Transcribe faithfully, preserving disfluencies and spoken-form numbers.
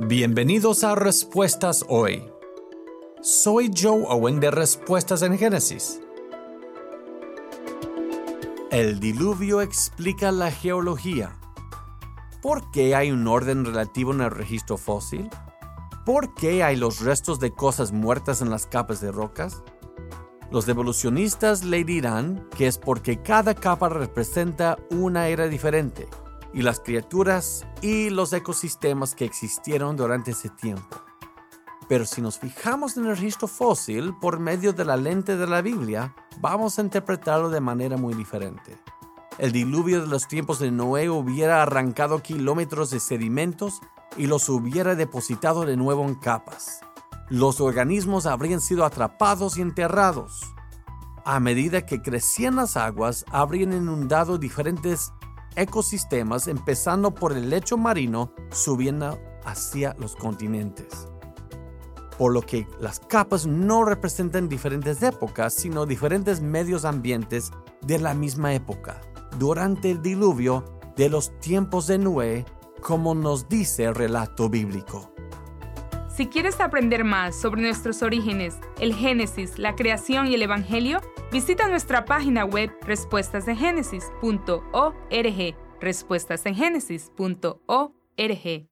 Bienvenidos a Respuestas Hoy. Soy Joe Owen de Respuestas en Génesis. El diluvio explica la geología. ¿Por qué hay un orden relativo en el registro fósil? ¿Por qué hay los restos de cosas muertas en las capas de rocas? Los evolucionistas le dirán que es porque cada capa representa una era diferente, y las criaturas y los ecosistemas que existieron durante ese tiempo. Pero si nos fijamos en el registro fósil por medio de la lente de la Biblia, vamos a interpretarlo de manera muy diferente. El diluvio de los tiempos de Noé hubiera arrancado kilómetros de sedimentos y los hubiera depositado de nuevo en capas. Los organismos habrían sido atrapados y enterrados. A medida que crecían las aguas, habrían inundado diferentes ecosistemas, empezando por el lecho marino, subiendo hacia los continentes. Por lo que las capas no representan diferentes épocas, sino diferentes medios ambientes de la misma época, durante el diluvio de los tiempos de Noé, como nos dice el relato bíblico. Si quieres aprender más sobre nuestros orígenes, el Génesis, la creación y el Evangelio, visita nuestra página web respuestas en génesis punto org, respuestas en génesis punto org.